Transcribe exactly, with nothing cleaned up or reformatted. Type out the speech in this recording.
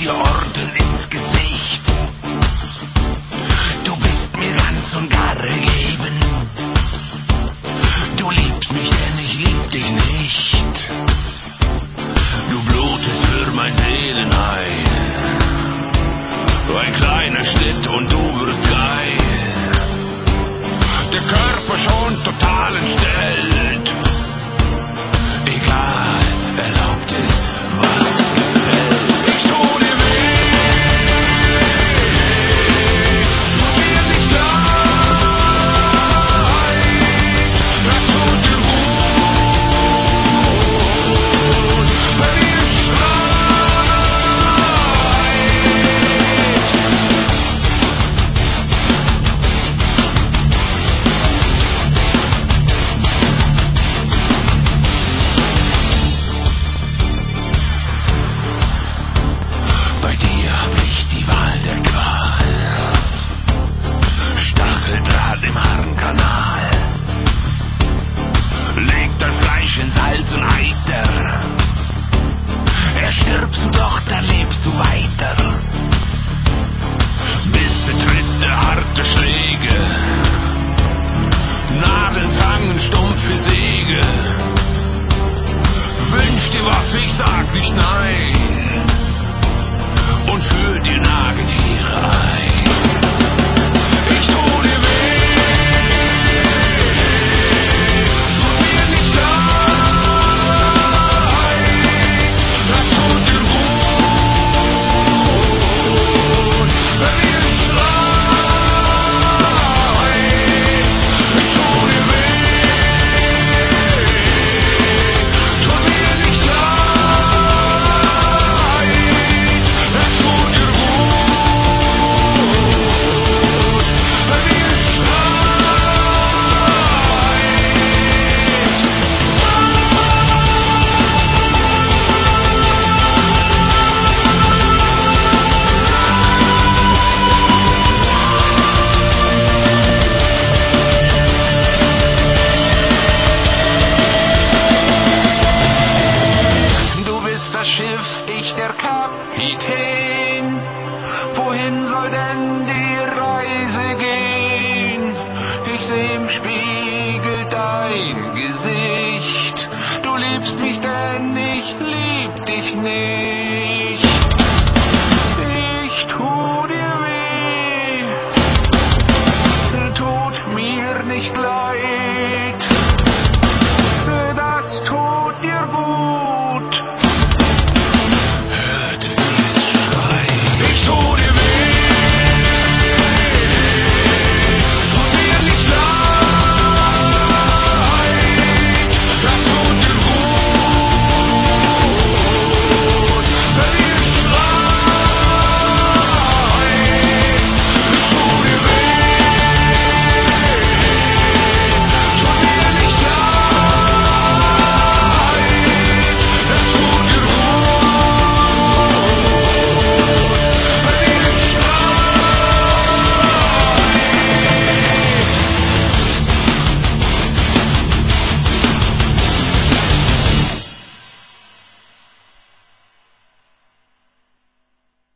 dir Orden ins Gesicht. Du bist mir ganz und gar ergeben. Du liebst mich, denn ich lieb dich nicht. Du blutest für mein Seelenheil. Ein kleiner Schritt und du wirst geil. Der Körper schon total entstellt. Egal, erlaubt ist, was gefällt. Ich tu dir weh, tut dir nicht leid, das tut dir gut, wenn ihr in Salz und Eiter. Erstirbst du doch, dann lebst du weiter. Bisse, Tritte, harte Schläge, Nadeln, Zangen, stumpfe Säge. Wünsch dir was, ich sag nicht nein, und führ dir Nagetiere ein. Ich tu dir weh, der Kapitän. Wohin soll denn die Reise gehen? Ich seh im Spiegel dein Gesicht. Du liebst mich